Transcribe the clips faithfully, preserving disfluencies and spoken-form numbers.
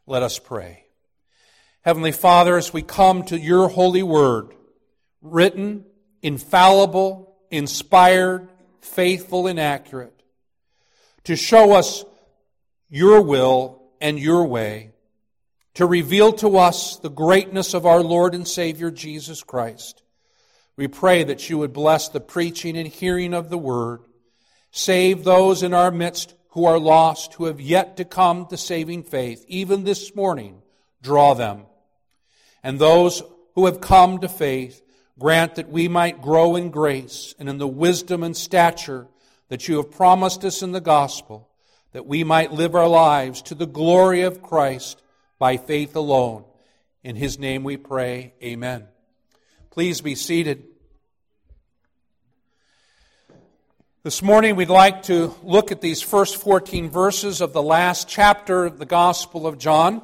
Let us pray. Heavenly Father, as we come to your holy word, written, infallible, inspired, faithful, and accurate, to show us your will and your way, to reveal to us the greatness of our Lord and Savior Jesus Christ. We pray that you would bless the preaching and hearing of the word, save those in our midst who are lost, who have yet to come to saving faith. Even this morning, draw them. And those who have come to faith, grant that we might grow in grace and in the wisdom and stature that you have promised us in the gospel, that we might live our lives to the glory of Christ by faith alone. In his name we pray, amen. Please be seated. This morning we'd like to look at these first fourteen verses of the last chapter of the Gospel of John.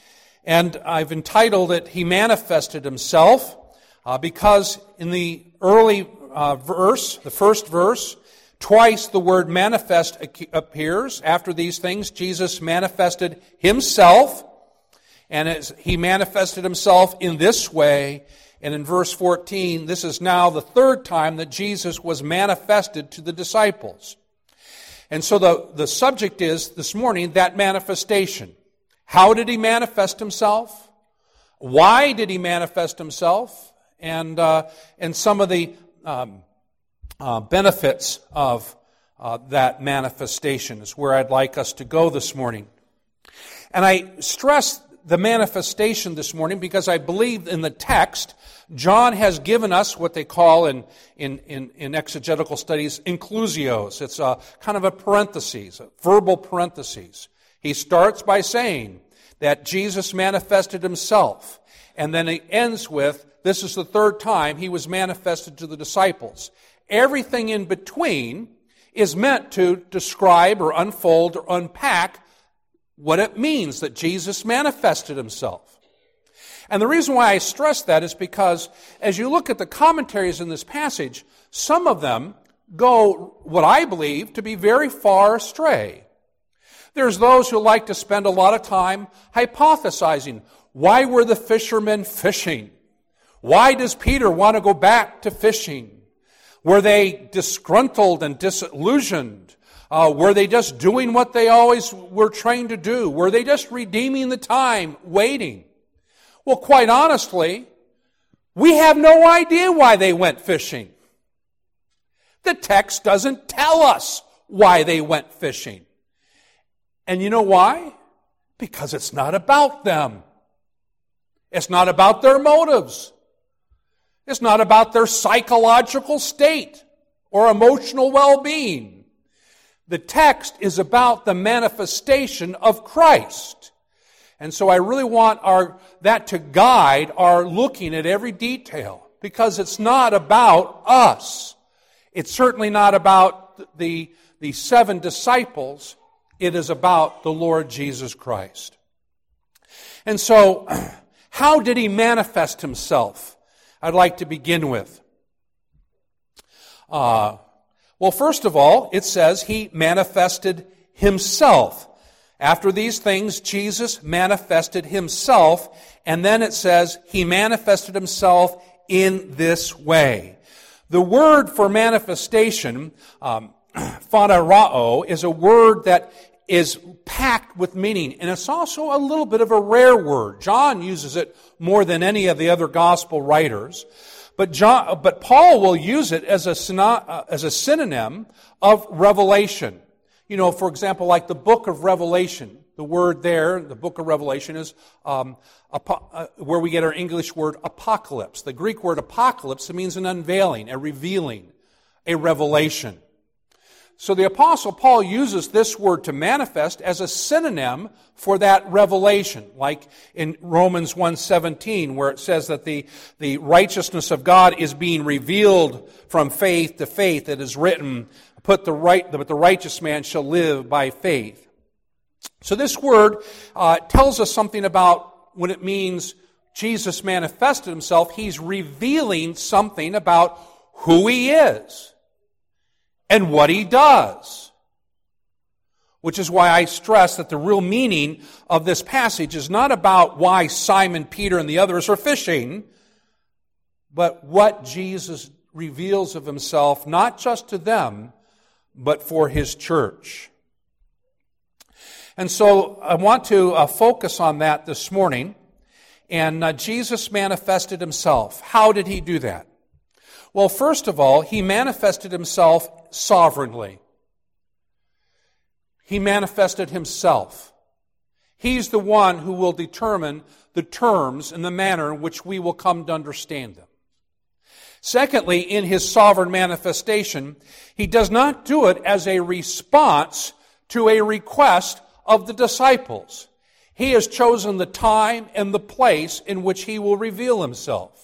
And I've entitled it, He Manifested Himself, uh, because in the early uh, verse, the first verse, twice the word manifest appears. After these things, Jesus manifested Himself, and as He manifested Himself in this way. And in verse fourteen, this is now the third time that Jesus was manifested to the disciples. And so the, the subject is, this morning, that manifestation. How did He manifest Himself? Why did He manifest Himself? And uh, and some of the um, uh, benefits of uh, that manifestation is where I'd like us to go this morning. And I stress the manifestation this morning because I believe in the text, John has given us what they call in, in, in, in exegetical studies, inclusios. It's a kind of a parentheses, a verbal parentheses. He starts by saying that Jesus manifested Himself, and then he ends with, this is the third time He was manifested to the disciples. Everything in between is meant to describe or unfold or unpack what it means that Jesus manifested Himself. And the reason why I stress that is because as you look at the commentaries in this passage, some of them go, what I believe, to be very far astray. There's those who like to spend a lot of time hypothesizing. Why were the fishermen fishing? Why does Peter want to go back to fishing? Were they disgruntled and disillusioned? Uh, were they just doing what they always were trained to do? Were they just redeeming the time, waiting? Well, quite honestly, we have no idea why they went fishing. The text doesn't tell us why they went fishing. And you know why? Because it's not about them. It's not about their motives. It's not about their psychological state or emotional well-being. The text is about the manifestation of Christ. And so I really want our that to guide our looking at every detail, because it's not about us. It's certainly not about the, the seven disciples. It is about the Lord Jesus Christ. And so, how did He manifest Himself? I'd like to begin with. Uh, well, first of all, it says He manifested Himself. After these things, Jesus manifested Himself, and then it says He manifested Himself in this way. The word for manifestation, um, phanerao, is a word that is packed with meaning, and it's also a little bit of a rare word. John uses it more than any of the other gospel writers, but John, but Paul will use it as a syno- as a synonym of revelation. You know, for example, like the book of Revelation, the word there, the book of Revelation is um, apo- uh, where we get our English word apocalypse. The Greek word apocalypse, it means an unveiling, a revealing, a revelation. So the Apostle Paul uses this word to manifest as a synonym for that revelation, like in Romans one seventeen, where it says that the, the righteousness of God is being revealed from faith to faith. It is written, Put the right, but the righteous man shall live by faith. So this word uh, tells us something about when it means Jesus manifested Himself. He's revealing something about who He is and what He does. Which is why I stress that the real meaning of this passage is not about why Simon, Peter, and the others are fishing, but what Jesus reveals of himself, not just to them, but for his church. And so I want to uh, focus on that this morning. And uh, Jesus manifested himself. How did he do that? Well, first of all, he manifested himself sovereignly. He manifested himself. He's the one who will determine the terms and the manner in which we will come to understand them. Secondly, in his sovereign manifestation, he does not do it as a response to a request of the disciples. He has chosen the time and the place in which he will reveal himself.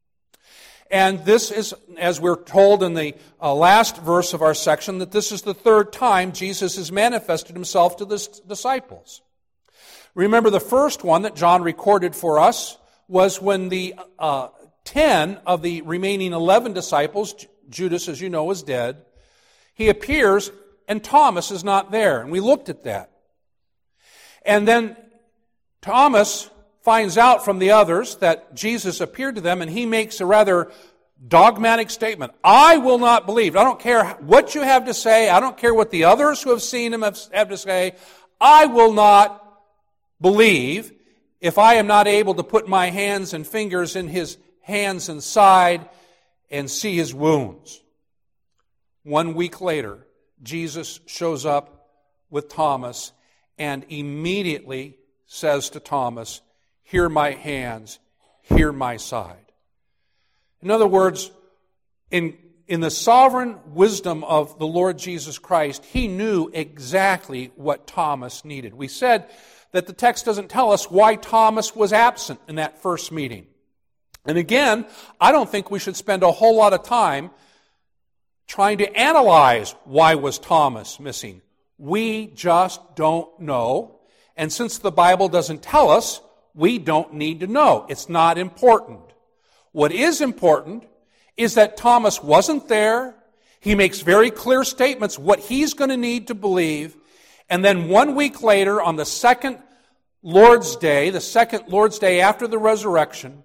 And this is, as we're told in the uh, last verse of our section, that this is the third time Jesus has manifested himself to the disciples. Remember, the first one that John recorded for us was when the uh, ten of the remaining eleven disciples, Judas, as you know, is dead. He appears, and Thomas is not there. And we looked at that. And then Thomas finds out from the others that Jesus appeared to them, and he makes a rather dogmatic statement. I will not believe. I don't care what you have to say. I don't care what the others who have seen him have, have to say. I will not believe if I am not able to put my hands and fingers in his hands and side and see his wounds. One week later, Jesus shows up with Thomas and immediately says to Thomas, "Here my hands, here my side." In other words, in, in the sovereign wisdom of the Lord Jesus Christ, he knew exactly what Thomas needed. We said that the text doesn't tell us why Thomas was absent in that first meeting. And again, I don't think we should spend a whole lot of time trying to analyze why was Thomas missing. We just don't know. And since the Bible doesn't tell us, we don't need to know. It's not important. What is important is that Thomas wasn't there. He makes very clear statements what he's going to need to believe. And then one week later, on the second Lord's Day, the second Lord's Day after the resurrection,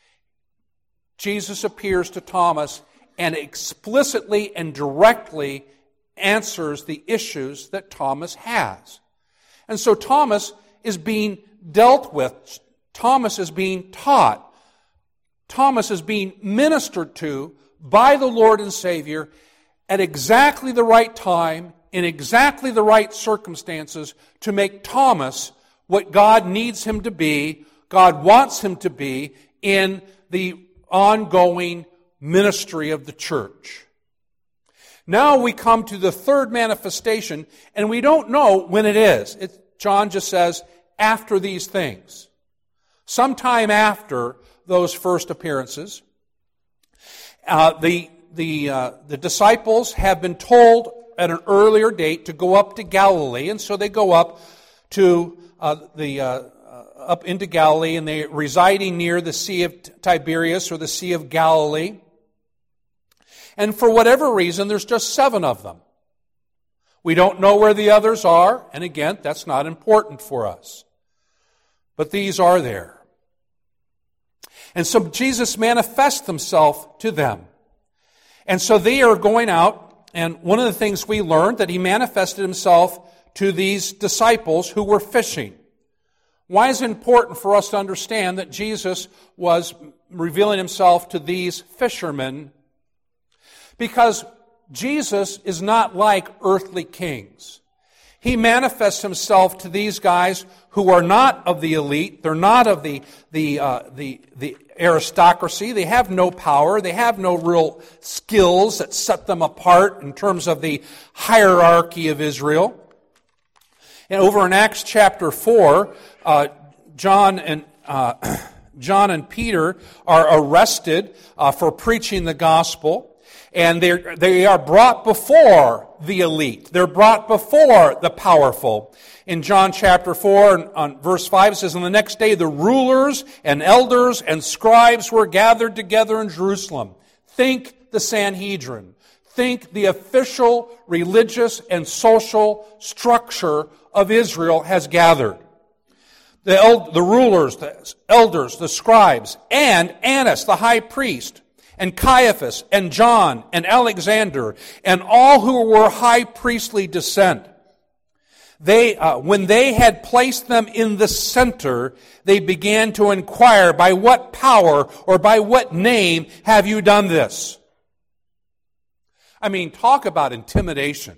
Jesus appears to Thomas and explicitly and directly answers the issues that Thomas has. And so Thomas is being dealt with. Thomas is being taught. Thomas is being ministered to by the Lord and Savior at exactly the right time, in exactly the right circumstances, to make Thomas what God needs him to be, God wants him to be, in the ongoing ministry of the church. Now we come to the third manifestation, and we don't know when it is. It, John just says, after these things. Sometime after those first appearances, uh, the the uh, the disciples have been told at an earlier date to go up to Galilee, and so they go up to uh, the uh, up into Galilee, and they're residing near the Sea of Tiberias or the Sea of Galilee. And for whatever reason, there's just seven of them. We don't know where the others are, and again, that's not important for us. But these are there. And so Jesus manifests himself to them. And so they are going out, and one of the things we learned, that he manifested himself to these disciples who were fishing. Why is it important for us to understand that Jesus was revealing himself to these fishermen? Because Jesus is not like earthly kings. He manifests himself to these guys who are not of the elite. They're not of the the uh, the the aristocracy. They have no power. They have no real skills that set them apart in terms of the hierarchy of Israel. And over in Acts chapter four, uh, John and uh, John and Peter are arrested uh, for preaching the gospel. And they they are brought before the elite. They're brought before the powerful. In John chapter four, on verse five, it says, "On the next day the rulers and elders and scribes were gathered together in Jerusalem." Think the Sanhedrin. think the official religious and social structure of Israel has gathered. The, el- the rulers, the elders, the scribes, and Annas, the high priest, and Caiaphas, and John, and Alexander, and all who were high priestly descent. They, uh, when they had placed them in the center, they began to inquire, by what power or by what name have you done this? I mean, talk about intimidation.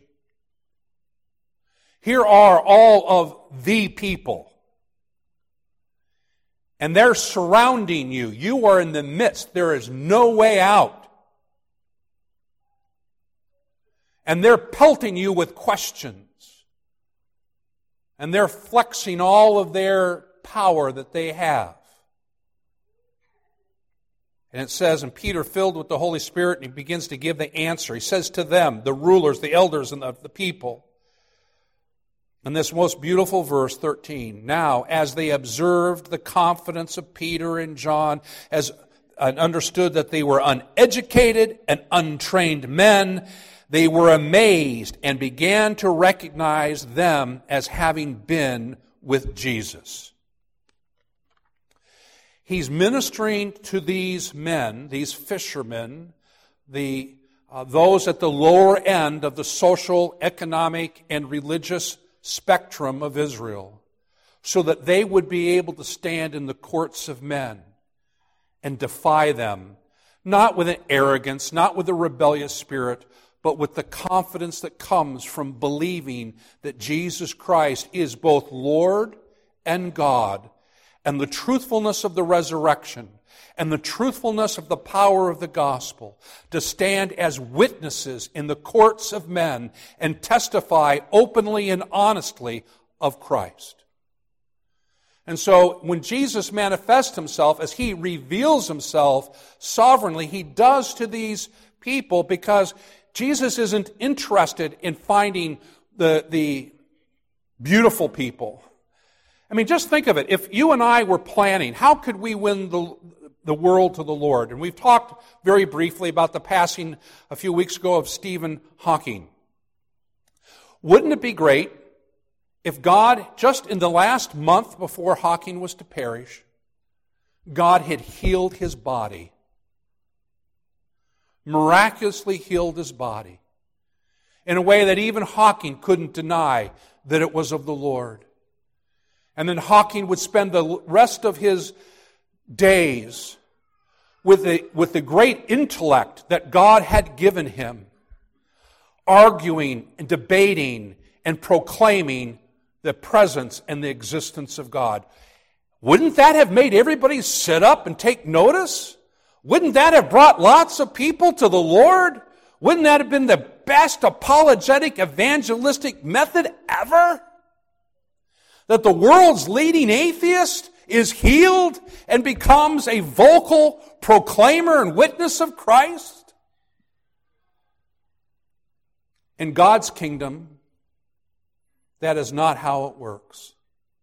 Here are all of the people. And they're surrounding you. You are in the midst. There is no way out. And they're pelting you with questions. And they're flexing all of their power that they have. And it says, and Peter, filled with the Holy Spirit, and he begins to give the answer. He says to them, the rulers, the elders, and the, the people, in this most beautiful verse, thirteen, now, as they observed the confidence of Peter and John, as and understood that they were uneducated and untrained men, they were amazed and began to recognize them as having been with Jesus. He's ministering to these men, these fishermen, the uh, those at the lower end of the social, economic, and religious spectrum of Israel, so that they would be able to stand in the courts of men and defy them, not with an arrogance, not with a rebellious spirit, but with the confidence that comes from believing that Jesus Christ is both Lord and God, and the truthfulness of the resurrection, and the truthfulness of the power of the gospel, to stand as witnesses in the courts of men and testify openly and honestly of Christ. And so when Jesus manifests himself, as he reveals himself sovereignly, he does to these people, because Jesus isn't interested in finding the, the beautiful people. I mean, just think of it. If you and I were planning, how could we win the, the world to the Lord? And we've talked very briefly about the passing a few weeks ago of Stephen Hawking. Wouldn't it be great if God, just in the last month before Hawking was to perish, God had healed his body, miraculously healed his body, in a way that even Hawking couldn't deny that it was of the Lord. And then Hawking would spend the rest of his days with the, with the great intellect that God had given him, arguing and debating and proclaiming the presence and the existence of God. Wouldn't that have made everybody sit up and take notice? Wouldn't that have brought lots of people to the Lord? Wouldn't that have been the best apologetic evangelistic method ever? That the world's leading atheist is healed and becomes a vocal proclaimer and witness of Christ? In God's kingdom, that is not how it works.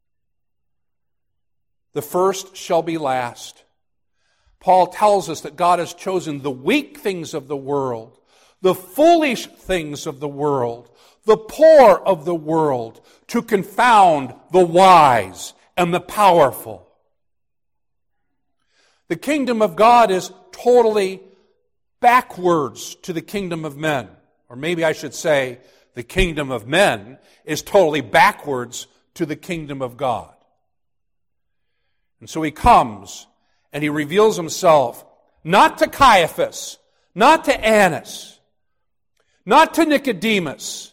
The first shall be last. Paul tells us that God has chosen the weak things of the world, the foolish things of the world, the poor of the world, to confound the wise and the powerful. The kingdom of God is totally backwards to the kingdom of men. Or maybe I should say, the kingdom of men is totally backwards to the kingdom of God. And so he comes and he reveals himself not to Caiaphas, not to Annas, not to Nicodemus,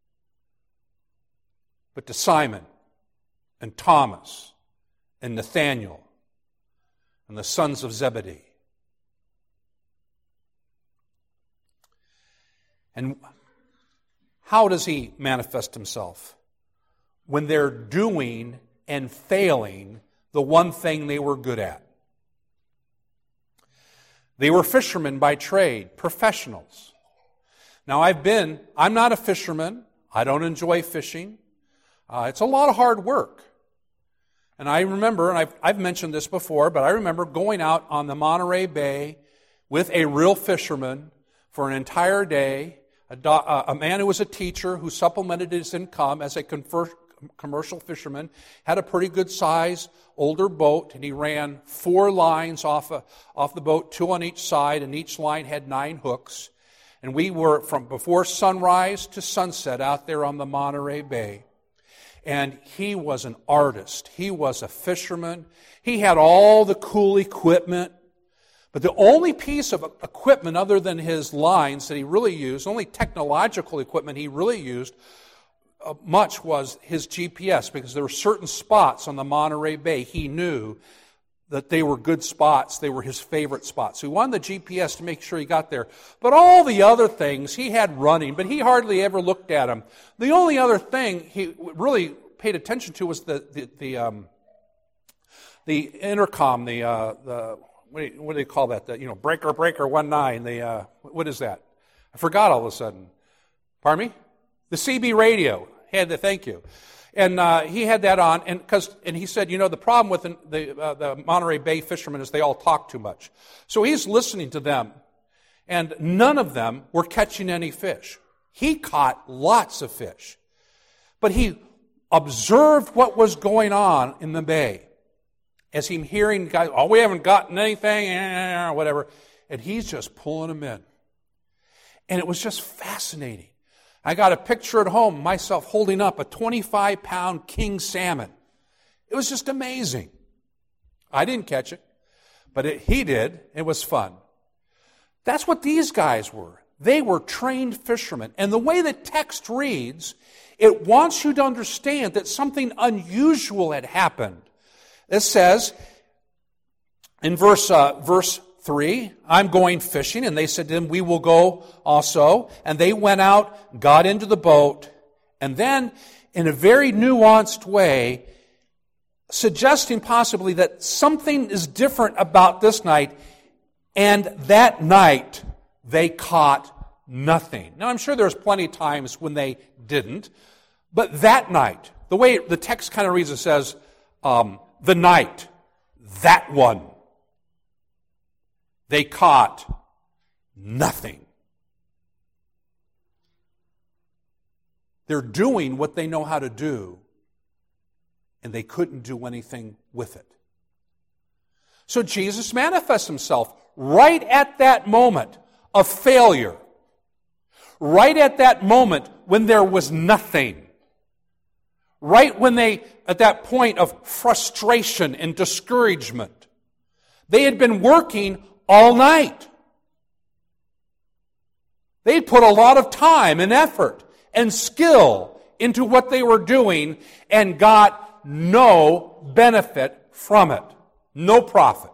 but to Simon and Thomas and Nathanael and the sons of Zebedee. And how does he manifest himself? When they're doing and failing the one thing they were good at. They were fishermen by trade, professionals. Now I've been, I'm not a fisherman. I don't enjoy fishing. Uh, it's a lot of hard work. And I remember, and I've, I've mentioned this before, but I remember going out on the Monterey Bay with a real fisherman for an entire day, a, do, uh, a man who was a teacher who supplemented his income as a confer, commercial fisherman, had a pretty good size older boat, and he ran four lines off, a, off the boat, two on each side, and each line had nine hooks. And we were from before sunrise to sunset out there on the Monterey Bay. And he was an artist. He was a fisherman. He had all the cool equipment. But the only piece of equipment other than his lines that he really used, only technological equipment he really used uh, much was his G P S, because there were certain spots on the Monterey Bay he knew that they were good spots. They were his favorite spots. So he wanted the G P S to make sure he got there. But all the other things he had running, but he hardly ever looked at them. The only other thing he really paid attention to was the the the, um, the intercom, the uh, the what do, you, what do they call that? The, you know, breaker breaker one nine. The uh, what is that? I forgot all of a sudden. Pardon me? The C B radio. Had the thank you. And uh, he had that on, and because and he said, you know, the problem with the the, uh, the Monterey Bay fishermen is they all talk too much. So he's listening to them, and none of them were catching any fish. He caught lots of fish, but he observed what was going on in the bay as him hearing guys, oh, we haven't gotten anything, whatever, and he's just pulling them in, and it was just fascinating. I got a picture at home, myself holding up a twenty-five pound king salmon. It was just amazing. I didn't catch it, but it, he did. It was fun. That's what these guys were. They were trained fishermen. And the way the text reads, it wants you to understand that something unusual had happened. It says in verse uh, verse three, I'm going fishing, and they said to him, we will go also. And they went out, got into the boat, and then, in a very nuanced way, suggesting possibly that something is different about this night, and that night they caught nothing. Now, I'm sure there's plenty of times when they didn't, but that night, the way the text kind of reads, it says, um, the night, that one, they caught nothing. They're doing what they know how to do, and they couldn't do anything with it. So Jesus manifests himself right at that moment of failure, right at that moment when there was nothing, right when they, at that point of frustration and discouragement. They had been working all night. They put a lot of time and effort and skill into what they were doing and got no benefit from it, no profit.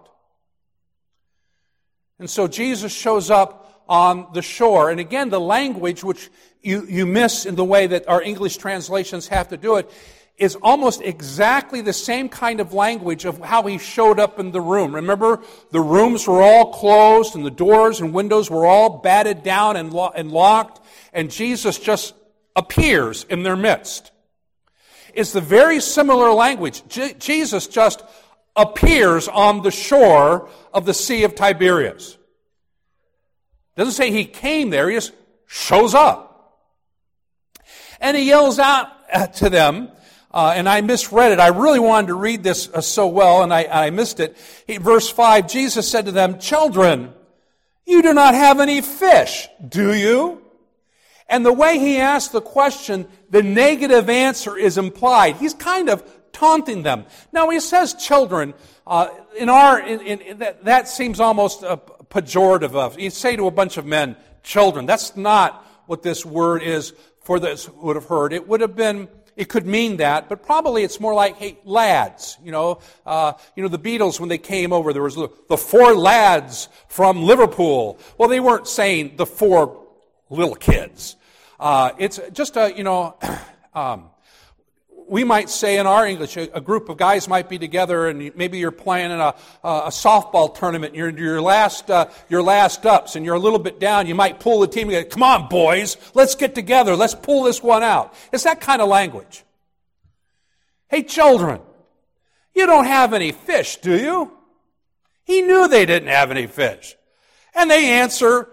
And so Jesus shows up on the shore. And again, the language which you, you miss in the way that our English translations have to do it is almost exactly the same kind of language of how he showed up in the room. Remember, the rooms were all closed and the doors and windows were all batted down and, lo- and locked, and Jesus just appears in their midst. It's the very similar language. Je- Jesus just appears on the shore of the Sea of Tiberias. Doesn't say he came there, he just shows up. And he yells out to them, Uh, and I misread it. I really wanted to read this uh, so well, and I, I missed it. He, verse five, Jesus said to them, children, you do not have any fish, do you? And the way he asked the question, the negative answer is implied. He's kind of taunting them. Now, he says children. Uh, in our, in, in, that, that seems almost uh, pejorative of. You say to a bunch of men, children. That's not what this word is for those who would have heard. It would have been... It could mean that, but probably it's more like, hey, lads. You know, uh, you know, the Beatles, when they came over, there was the, the four lads from Liverpool. Well, they weren't saying the four little kids. Uh, it's just a, you know, um, we might say in our English, a, a group of guys might be together, and maybe you're playing in a, a softball tournament, and you're into your last, uh, your last ups, and you're a little bit down. You might pull the team together. Come on, boys, let's get together. Let's pull this one out. It's that kind of language. Hey, children, you don't have any fish, do you? He knew they didn't have any fish. And they answer,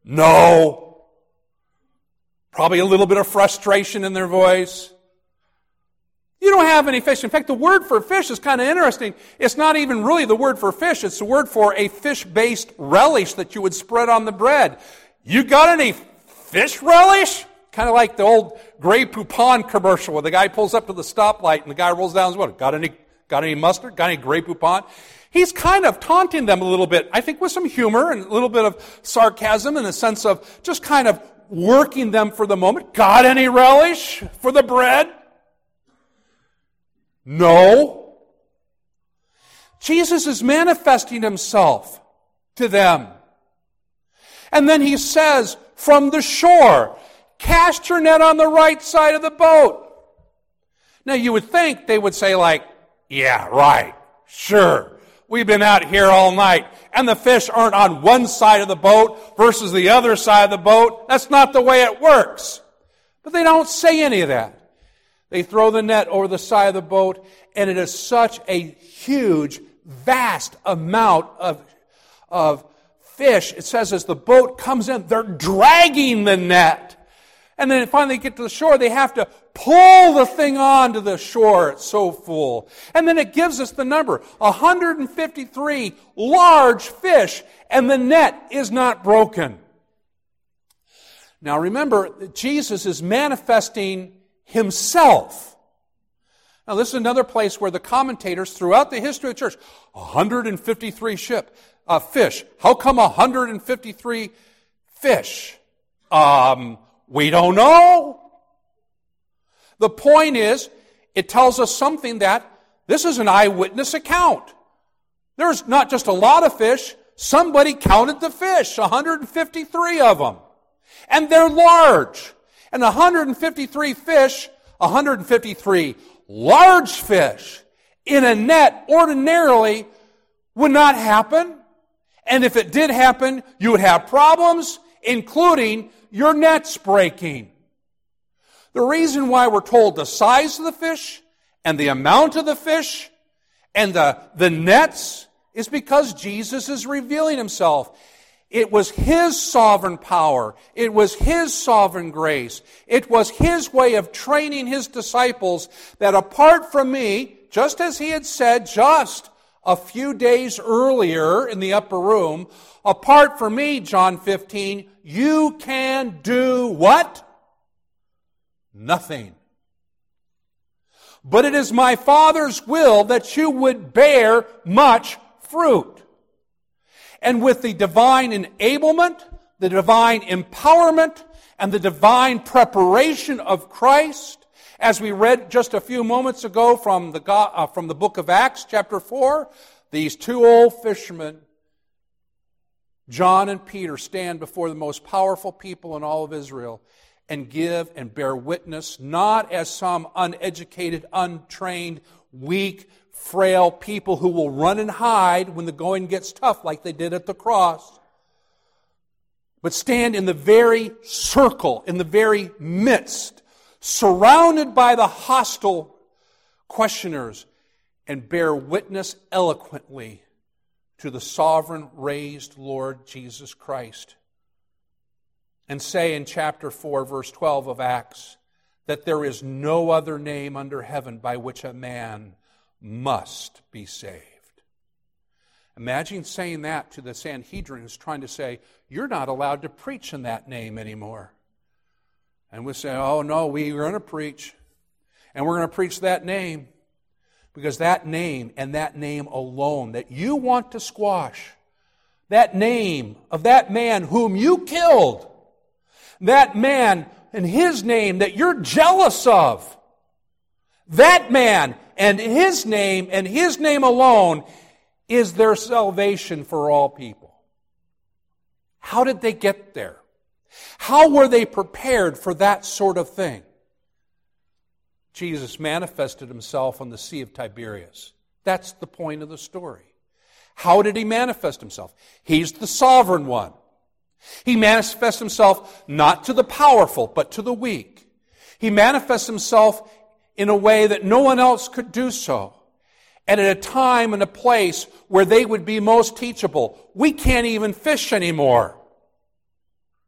No. Probably a little bit of frustration in their voice. You don't have any fish. In fact, the word for fish is kind of interesting. It's not even really the word for fish. It's the word for a fish-based relish that you would spread on the bread. You got any fish relish? Kind of like the old Grey Poupon commercial where the guy pulls up to the stoplight and the guy rolls down his window. Got any, got any mustard? Got any Grey Poupon? He's kind of taunting them a little bit, I think with some humor and a little bit of sarcasm in the sense of just kind of working them for the moment. Got any relish for the bread? No. Jesus is manifesting himself to them. And then he says, from the shore, cast your net on the right side of the boat. Now you would think they would say like, yeah, right, sure. We've been out here all night, and the fish aren't on one side of the boat versus the other side of the boat. That's not the way it works. But they don't say any of that. They throw the net over the side of the boat, and it is such a huge, vast amount of, of fish. It says as the boat comes in, they're dragging the net. And then finally get to the shore, they have to pull the thing onto the shore. It's so full. And then it gives us the number, one hundred fifty-three large fish, and the net is not broken. Now remember, Jesus is manifesting himself. Now this is another place where the commentators throughout the history of the church, one hundred fifty-three ship, uh, fish. How come one hundred fifty-three fish? Um... We don't know. The point is, it tells us something that this is an eyewitness account. There's not just a lot of fish. Somebody counted the fish, one hundred fifty-three of them. And they're large. And one hundred fifty-three fish, one hundred fifty-three large fish in a net ordinarily would not happen. And if it did happen, you would have problems, including your net's breaking. The reason why we're told the size of the fish and the amount of the fish and the, the nets is because Jesus is revealing himself. It was his sovereign power. It was his sovereign grace. It was his way of training his disciples that apart from me, just as he had said just a few days earlier in the upper room, apart from me, John fifteen, you can do what? Nothing. But it is my Father's will that you would bear much fruit. And with the divine enablement, the divine empowerment, and the divine preparation of Christ, as we read just a few moments ago from the, uh, from the book of Acts, chapter four, these two old fishermen, John and Peter, stand before the most powerful people in all of Israel and give and bear witness, not as some uneducated, untrained, weak, frail people who will run and hide when the going gets tough like they did at the cross, but stand in the very circle, in the very midst, surrounded by the hostile questioners, and bear witness eloquently to the sovereign raised Lord Jesus Christ. And say in chapter four, verse twelve of Acts, that there is no other name under heaven by which a man must be saved. Imagine saying that to the Sanhedrins, trying to say, you're not allowed to preach in that name anymore. And we say, oh no, we're going to preach. And we're going to preach that name. Because that name and that name alone that you want to squash, that name of that man whom you killed, that man and his name that you're jealous of, that man and his name and his name alone is their salvation for all people. How did they get there? How were they prepared for that sort of thing? Jesus manifested himself on the Sea of Tiberias. That's the point of the story. How did he manifest himself? He's the sovereign one. He manifests himself not to the powerful, but to the weak. He manifests himself in a way that no one else could do so. And at a time and a place where they would be most teachable. We can't even fish anymore.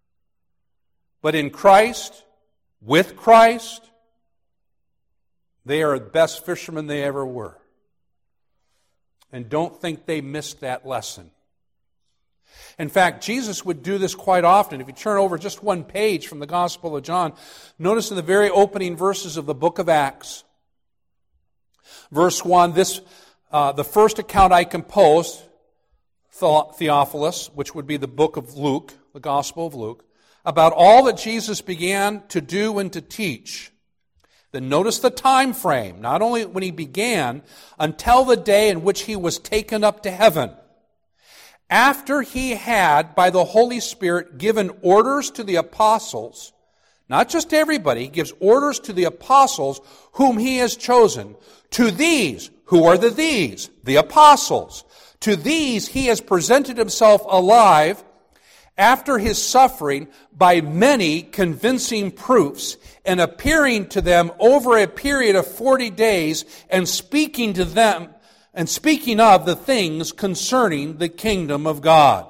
But in Christ, with Christ, they are the best fishermen they ever were. And don't think they missed that lesson. In fact, Jesus would do this quite often. If you turn over just one page from the Gospel of John, notice in the very opening verses of the book of Acts, verse one, this uh, the first account I composed, Theophilus, which would be the book of Luke, the Gospel of Luke, about all that Jesus began to do and to teach. Then notice the time frame, not only when he began, until the day in which he was taken up to heaven. After he had, by the Holy Spirit, given orders to the apostles, not just everybody, he gives orders to the apostles whom he has chosen. To these, who are the these? The apostles. To these he has presented himself alive after his suffering by many convincing proofs, and appearing to them over a period of forty days, and speaking to them and speaking of the things concerning the kingdom of God.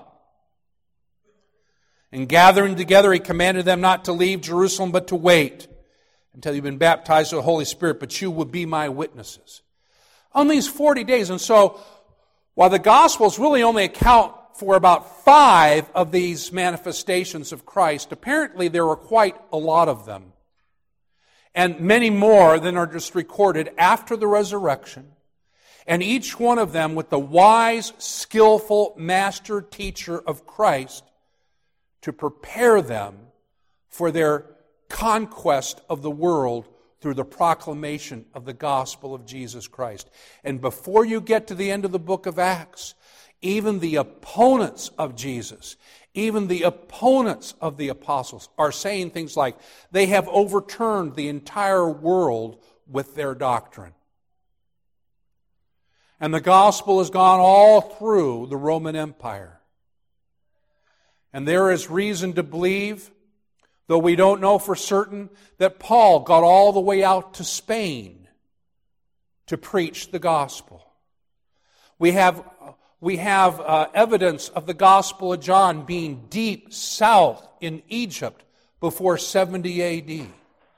And gathering together, he commanded them not to leave Jerusalem, but to wait until you've been baptized with the Holy Spirit, but you will be my witnesses. On these forty days, and so, while the Gospels really only account for about five of these manifestations of Christ, apparently there were quite a lot of them. And many more than are just recorded after the resurrection. And each one of them with the wise, skillful master teacher of Christ to prepare them for their conquest of the world through the proclamation of the gospel of Jesus Christ. And before you get to the end of the book of Acts, even the opponents of Jesus, even the opponents of the apostles are saying things like, they have overturned the entire world with their doctrine. And the gospel has gone all through the Roman Empire. And there is reason to believe, though we don't know for certain, that Paul got all the way out to Spain to preach the gospel. We have, we have uh, evidence of the Gospel of John being deep south in Egypt before seventy A D.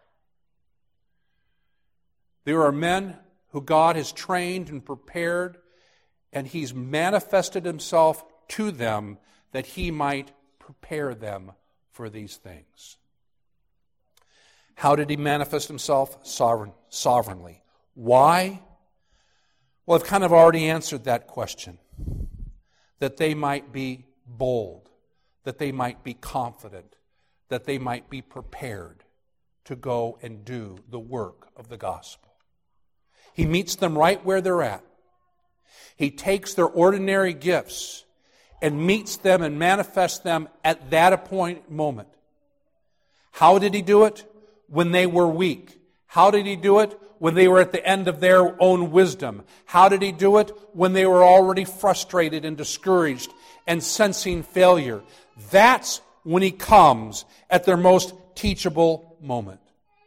There are men who God has trained and prepared, and He's manifested Himself to them that He might prepare them for these things. How did He manifest Himself? Sovereign, sovereignly. Why? Well, I've kind of already answered that question. That they might be bold, that they might be confident, that they might be prepared to go and do the work of the gospel. He meets them right where they're at. He takes their ordinary gifts and meets them and manifests them at that appointed moment. How did He do it? When they were weak. How did He do it? When they were at the end of their own wisdom. How did He do it? When they were already frustrated and discouraged and sensing failure. That's when He comes at their most teachable moment.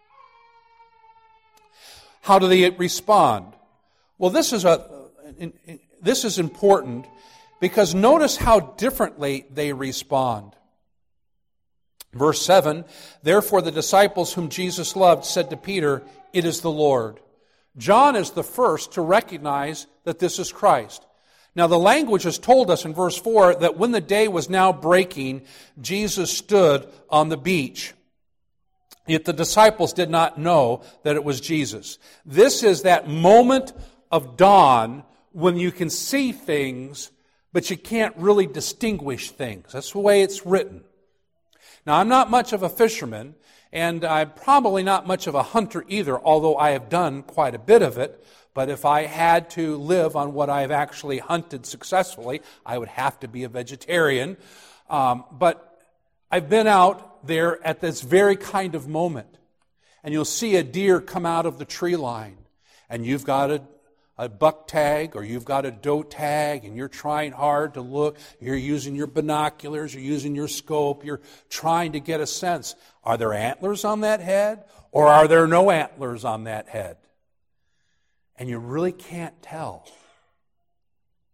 How do they respond? Well, this is a this is important because notice how differently they respond. Verse seven, therefore the disciples whom Jesus loved said to Peter, it is the Lord. John is the first to recognize that this is Christ. Now the language has told us in verse four that when the day was now breaking, Jesus stood on the beach. Yet the disciples did not know that it was Jesus. This is that moment of dawn when you can see things, but you can't really distinguish things. That's the way it's written. Now, I'm not much of a fisherman, and I'm probably not much of a hunter either, although I have done quite a bit of it. But if I had to live on what I've actually hunted successfully, I would have to be a vegetarian. Um, but I've been out there at this very kind of moment, and you'll see a deer come out of the tree line, and you've got a, a buck tag or you've got a doe tag, and you're trying hard to look. You're using your binoculars, you're using your scope, you're trying to get a sense. Are there antlers on that head, or are there no antlers on that head? And you really can't tell.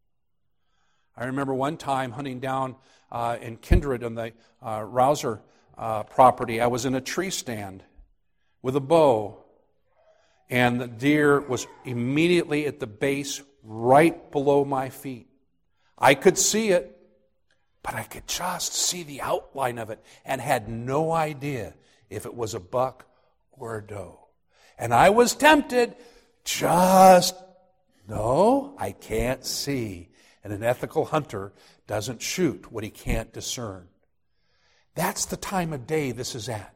I remember one time hunting down uh, in Kindred on the uh, Rouser uh, property, I was in a tree stand with a bow, and the deer was immediately at the base right below my feet. I could see it, but I could just see the outline of it and had no idea if it was a buck or a doe. And I was tempted, just, no, I can't see. And an ethical hunter doesn't shoot what he can't discern. That's the time of day this is at.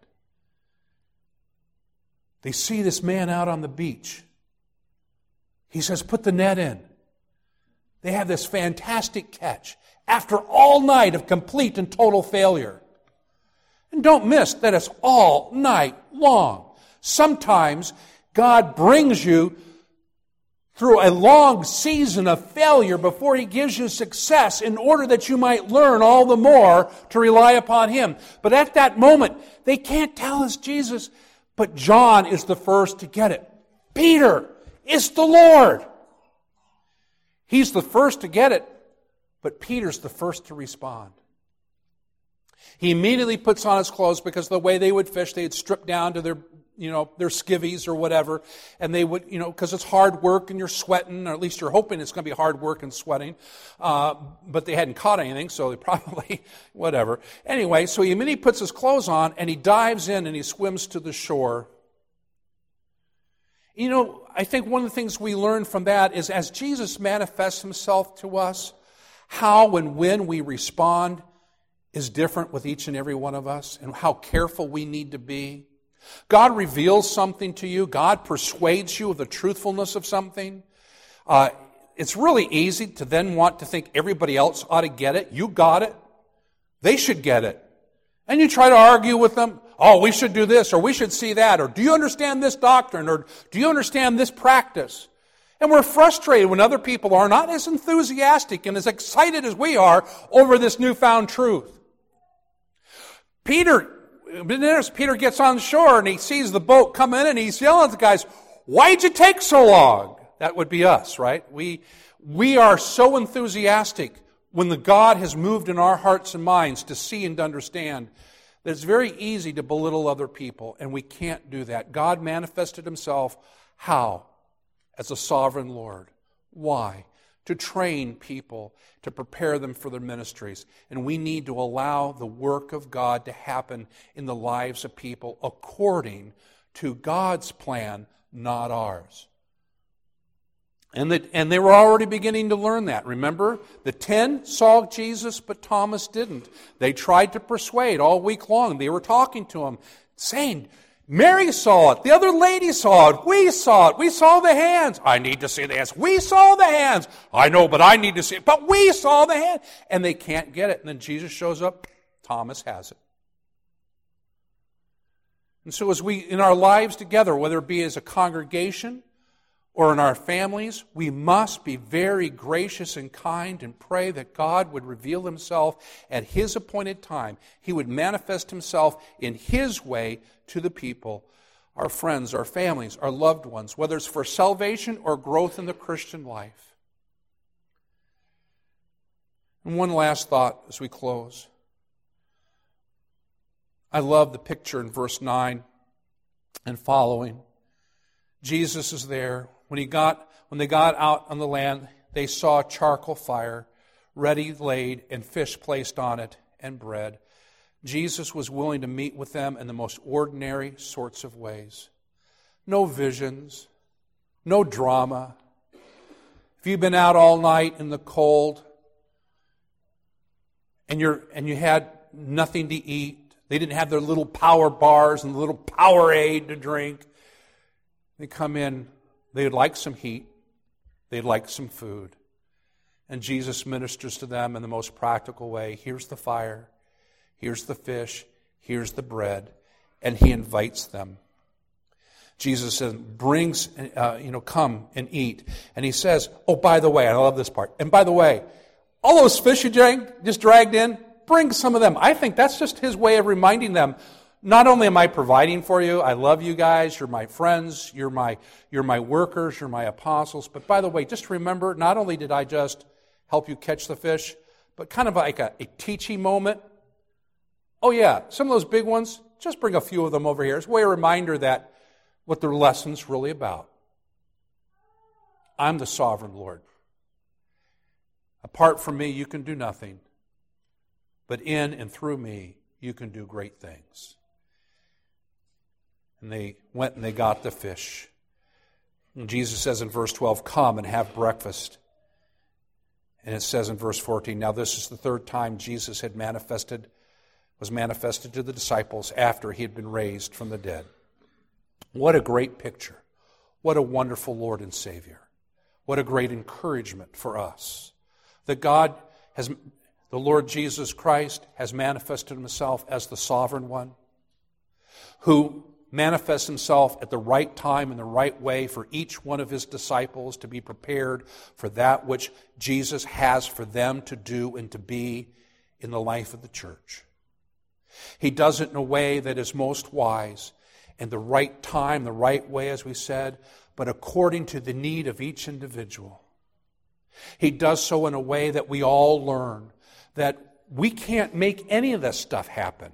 They see this man out on the beach. He says, put the net in. They have this fantastic catch after all night of complete and total failure. And don't miss that it's all night long. Sometimes God brings you through a long season of failure before He gives you success in order that you might learn all the more to rely upon Him. But at that moment, they can't tell us Jesus, but John is the first to get it. Peter, it's the Lord. He's the first to get it, but Peter's the first to respond. He immediately puts on his clothes because the way they would fish, they'd strip down to their, you know, their skivvies or whatever, and they would, you know, because it's hard work and you're sweating, or at least you're hoping it's going to be hard work and sweating, uh, but they hadn't caught anything, so they probably, whatever. Anyway, so he immediately puts his clothes on, and he dives in and he swims to the shore. You know, I think one of the things we learn from that is as Jesus manifests Himself to us, how and when we respond is different with each and every one of us, and how careful we need to be. God reveals something to you. God persuades you of the truthfulness of something. Uh, it's really easy to then want to think everybody else ought to get it. You got it. They should get it. And you try to argue with them. Oh, we should do this, or we should see that, or do you understand this doctrine, or do you understand this practice? And we're frustrated when other people are not as enthusiastic and as excited as we are over this newfound truth. Peter, Peter gets on shore and he sees the boat come in and he's yelling at the guys, why'd you take so long? That would be us, right? We, we are so enthusiastic when the God has moved in our hearts and minds to see and to understand that it's very easy to belittle other people, and we can't do that. God manifested Himself, how? As a sovereign Lord. Why? To train people, to prepare them for their ministries. And we need to allow the work of God to happen in the lives of people according to God's plan, not ours. And, that, and they were already beginning to learn that. Remember, the ten saw Jesus, but Thomas didn't. They tried to persuade all week long. They were talking to him, saying, Mary saw it. The other lady saw it. We saw it. We saw the hands. I need to see the hands. We saw the hands. I know, but I need to see it. But we saw the hand. And they can't get it. And then Jesus shows up. Thomas has it. And so as we, in our lives together, whether it be as a congregation or in our families, we must be very gracious and kind and pray that God would reveal Himself at His appointed time. He would manifest Himself in His way to the people, our friends, our families, our loved ones, whether it's for salvation or growth in the Christian life. And one last thought as we close. I love the picture in verse nine and following. Jesus is there. When he got, when they got out on the land, they saw a charcoal fire ready laid and fish placed on it and bread. Jesus was willing to meet with them in the most ordinary sorts of ways. No visions, no drama. If you've been out all night in the cold and you're and you had nothing to eat, they didn't have their little power bars and little Powerade to drink. They come in, they'd like some heat, they'd like some food. And Jesus ministers to them in the most practical way. Here's the fire, here's the fish, here's the bread, and He invites them. Jesus says, brings, uh, you know, come and eat. And He says, oh, by the way, I love this part, and by the way, all those fish you drank, just dragged in, bring some of them. I think that's just His way of reminding them, not only am I providing for you, I love you guys, you're my friends, you're my, you're my workers, you're my apostles, but by the way, just remember, not only did I just help you catch the fish, but kind of like a, a teaching moment. Oh yeah, some of those big ones, just bring a few of them over here. It's a way a reminder that what the lesson's really about. I'm the sovereign Lord. Apart from me, you can do nothing. But in and through me, you can do great things. And they went and they got the fish. And Jesus says in verse twelve, come and have breakfast. And it says in verse fourteen, now this is the third time Jesus had manifested, was manifested to the disciples after he had been raised from the dead. What a great picture. What a wonderful Lord and Savior. What a great encouragement for us. That God has, the Lord Jesus Christ has manifested himself as the sovereign one, who manifests himself at the right time and the right way for each one of his disciples to be prepared for that which Jesus has for them to do and to be in the life of the church. He does it in a way that is most wise, in the right time, the right way, as we said, but according to the need of each individual. He does so in a way that we all learn that we can't make any of this stuff happen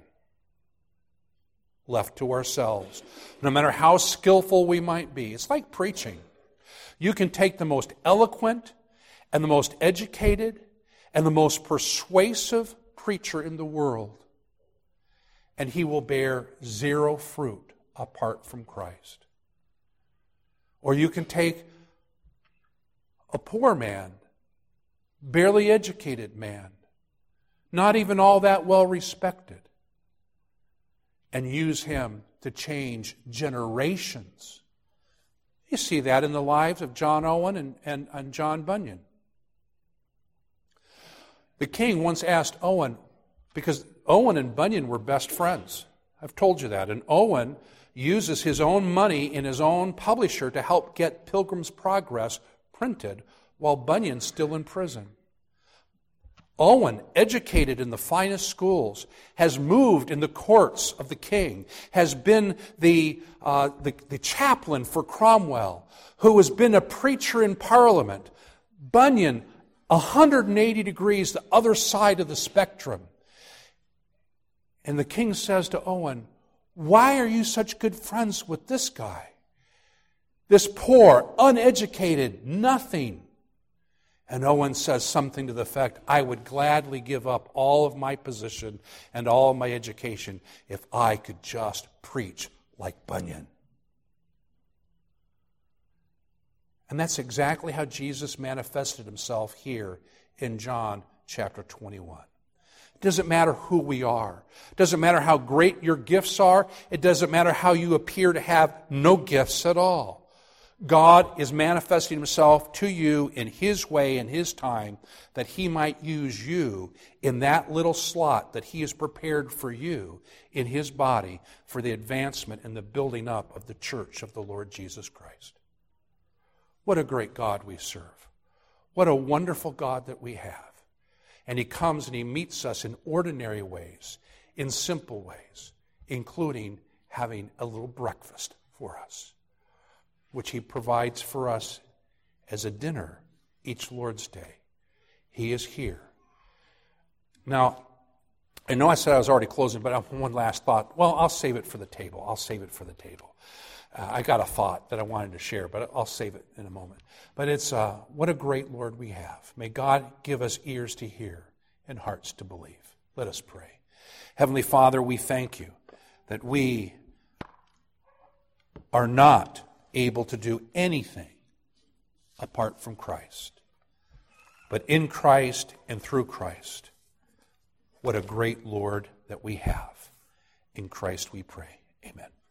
left to ourselves, no matter how skillful we might be. It's like preaching. You can take the most eloquent and the most educated and the most persuasive preacher in the world, and he will bear zero fruit apart from Christ. Or you can take a poor man, barely educated man, not even all that well respected, and use him to change generations. You see that in the lives of John Owen and, and, and John Bunyan. The king once asked Owen, because Owen and Bunyan were best friends. I've told you that. And Owen uses his own money in his own publisher to help get Pilgrim's Progress printed while Bunyan's still in prison. Owen, educated in the finest schools, has moved in the courts of the king, has been the, uh, the, the chaplain for Cromwell, who has been a preacher in Parliament. Bunyan, one hundred eighty degrees the other side of the spectrum. And the king says to Owen, why are you such good friends with this guy? This poor, uneducated, nothing. And Owen says something to the effect, I would gladly give up all of my position and all of my education if I could just preach like Bunyan. And that's exactly how Jesus manifested himself here in John chapter twenty-one. It doesn't matter who we are. It doesn't matter how great your gifts are. It doesn't matter how you appear to have no gifts at all. God is manifesting himself to you in his way and his time that he might use you in that little slot that he has prepared for you in his body for the advancement and the building up of the church of the Lord Jesus Christ. What a great God we serve. What a wonderful God that we have. And he comes and he meets us in ordinary ways, in simple ways, including having a little breakfast for us, which he provides for us as a dinner each Lord's Day. He is here. Now, I know I said I was already closing, but I have one last thought. Well, I'll save it for the table. I'll save it for the table. Uh, I got a thought that I wanted to share, but I'll save it in a moment. But it's, uh, what a great Lord we have. May God give us ears to hear and hearts to believe. Let us pray. Heavenly Father, we thank you that we are not able to do anything apart from Christ. But in Christ and through Christ, what a great Lord that we have. In Christ we pray. Amen.